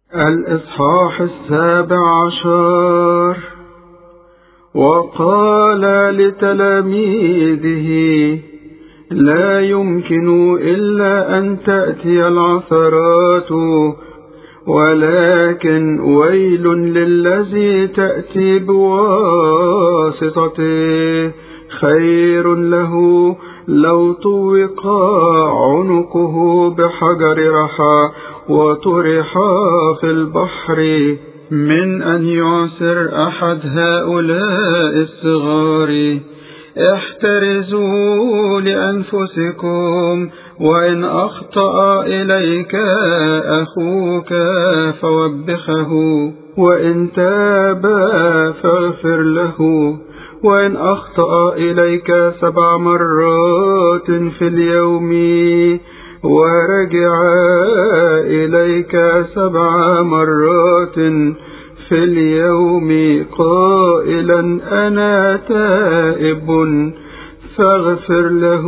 الإصحاح 17. وقال لتلاميذه: لا يمكن إلا أن تأتي العثرات، ولكن ويل للذي تأتي بواسطته. خير له لو طوق عنقه بحجر رحى وطرح في البحر من أن يعسر أحد هؤلاء الصغار. احترزوا لأنفسكم، وإن أخطأ إليك أخوك فوبخه، وإن تاب فاغفر له. وإن أخطأ إليك 7 مرات في اليوم ورجع إليك 7 مرات في اليوم قائلا أنا تائب، فاغفر له.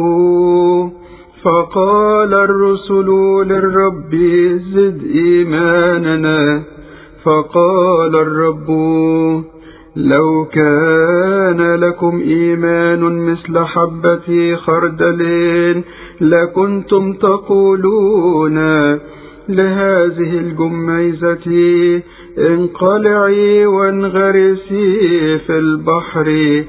فقال الرسل للرب: زد إيماننا. فقال الرب: لو كان لكم إيمان مثل حبة خردل لكنتم تقولون لهذه الجميزة: انقلعي وانغرسي في البحر،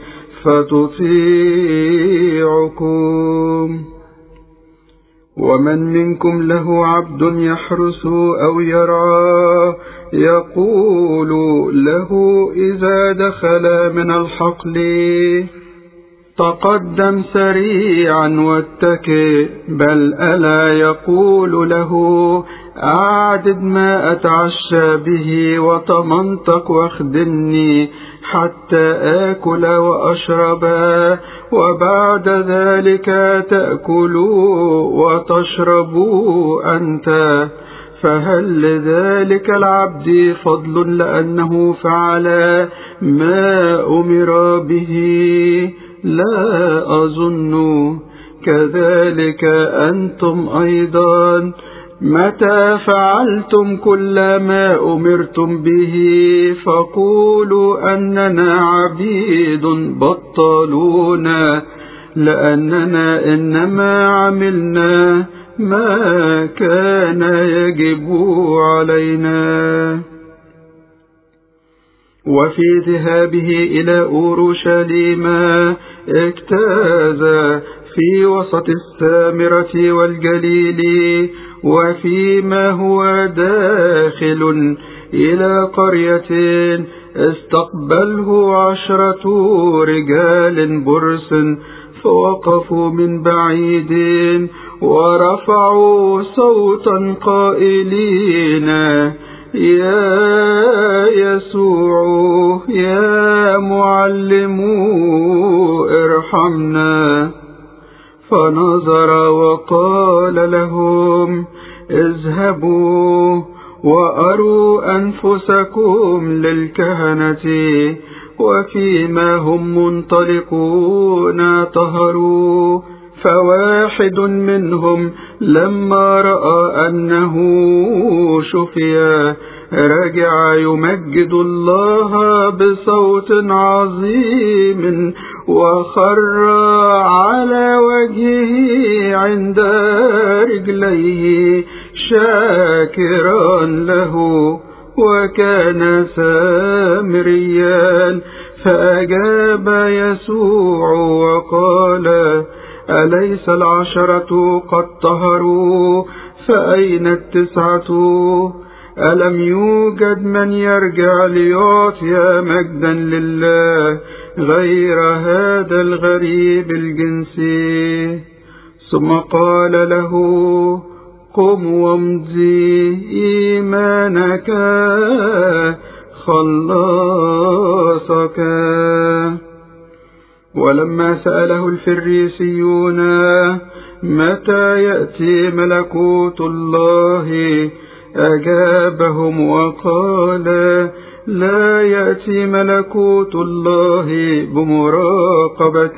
فتطيعكم. ومن منكم له عبد يحرس أو يرعى يقول له إذا دخل من الحقل: تقدم سريعا واتكئ، بل ألا يقول له: أعدد ما أتعشى به وتمنطق واخدمني حتى آكل وأشرب، وبعد ذلك تأكل وتشرب أنت؟ فهل لذلك العبد فضل لأنه فعل ما أمر به؟ لا أظن. كذلك أنتم أيضا، متى فعلتم كل ما أمرتم به فقولوا أننا عبيد بطالون، لأننا إنما عملنا ما كان يجب علينا. وفي ذهابه إلى أورشليم اجتاز في وسط السامرة والجليل، وفيما هو داخل إلى قرية استقبله 10 رجال برص، فوقفوا من بعيد ورفعوا صوتا قائلين: يا يسوع يا معلم ارحمنا. فنظر وقال لهم: اذهبوا وأروا أنفسكم للكهنة. وفيما هم منطلقون طهروا. فواحد منهم لما رأى أنه شفي رجع يمجد الله بصوت عظيم، وخر على وجهه عند رجليه شاكرا له، وكان سامريا. فأجاب يسوع وقال: أليس 10 قد طهروا؟ فأين 9؟ ألم يوجد من يرجع ليعطي مجدا لله غير هذا الغريب الجنسي؟ ثم قال له: قم وامضي، إيمانك خلصك. ولما سأله الفريسيون: متى يأتي ملكوت الله؟ أجابهم وقال: لا يأتي ملكوت الله بمراقبة،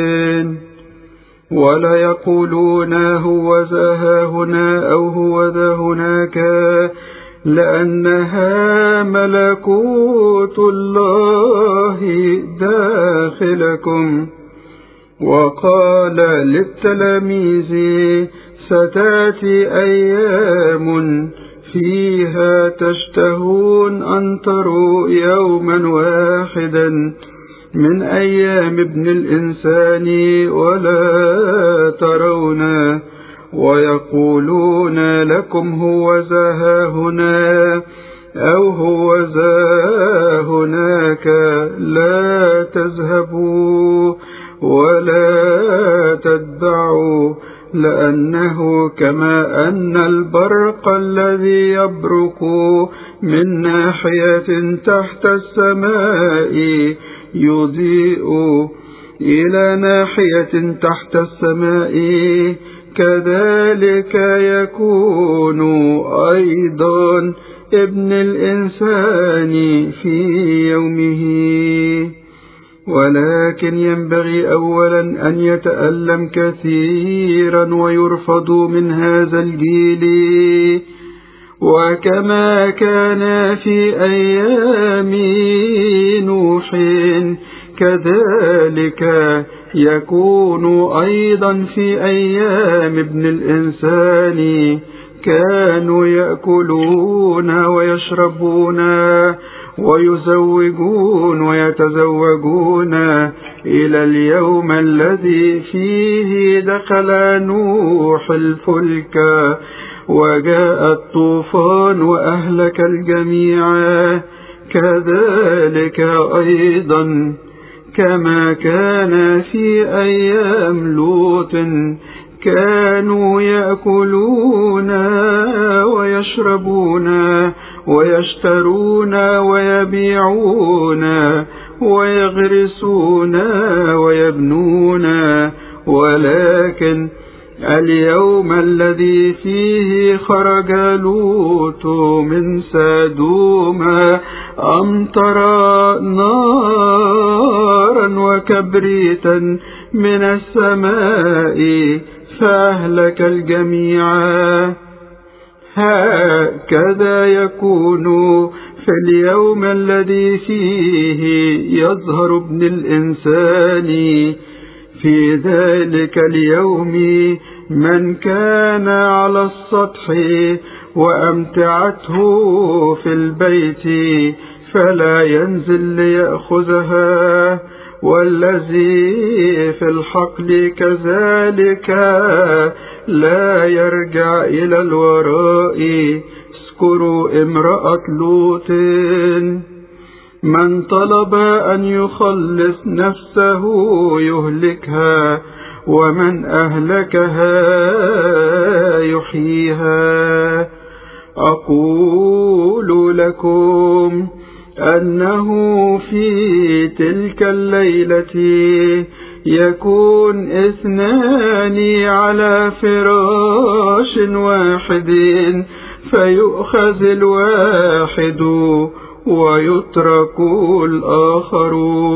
ولا يقولون هو ذا هنا أو هو ذا هناك، لأنها ملكوت الله داخلكم. وقال للتلاميذ: ستأتي أيام فيها تشتهون أن تروا يوما واحدا من أيام ابن الإنسان ولا ترون، ويقولون لكم هوذا هاهنا أو هوذا هناك، لا تذهبوا ولا تتبعوا، لأنه كما أن البرق الذي يبرق من ناحية تحت السماء يضيء إلى ناحية تحت السماء، كذلك يكون أيضا ابن الإنسان في يومه. ولكن ينبغي أولا أن يتألم كثيرا ويرفض من هذا الجيل، وكما كان في أيام نوح كذلك يكون أيضا في أيام ابن الإنسان. كانوا يأكلون ويشربون ويزوجون ويتزوجون إلى اليوم الذي فيه دخل نوح الفلك وجاء الطوفان وأهلك الجميع، كذلك أيضا كما كان في أيام لوط كانوا يأكلون ويشربون ويشترون ويبيعون ويغرسون ويبنون. ولكن اليوم الذي فيه خرج لوط من سدوم أمطر نارا وكبريتا من السماء فأهلك الجميع. هكذا يكون في اليوم الذي فيه يظهر ابن الإنسان. في ذلك اليوم من كان على السطح وأمتعته في البيت فلا ينزل ليأخذها، والذي في الحقل كذلك لا يرجع إلى الوراء. اذكروا امرأة لوط، من طلب أن يخلص نفسه يهلكها، ومن أهلكها يحييها. أقول لكم أنه في تلك الليلة يكون 2 على فراش واحد، فيؤخذ الواحد ويترك الآخر.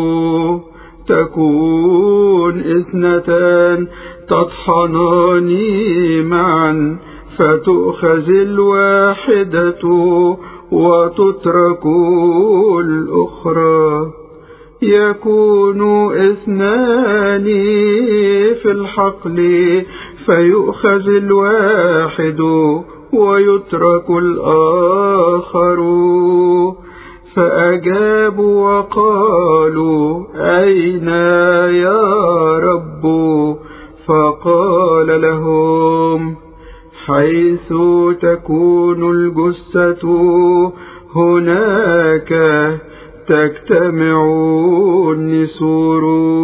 تكون 2 تطحنان معا، فتؤخذ الواحدة وتترك الأخرى. يكون 2 في الحقل، فيؤخذ الواحد ويترك الآخر. فأجابوا وقالوا: أين يا رب؟ فقال لهم: حيث تكون الجثة هناك تجتمع النسور.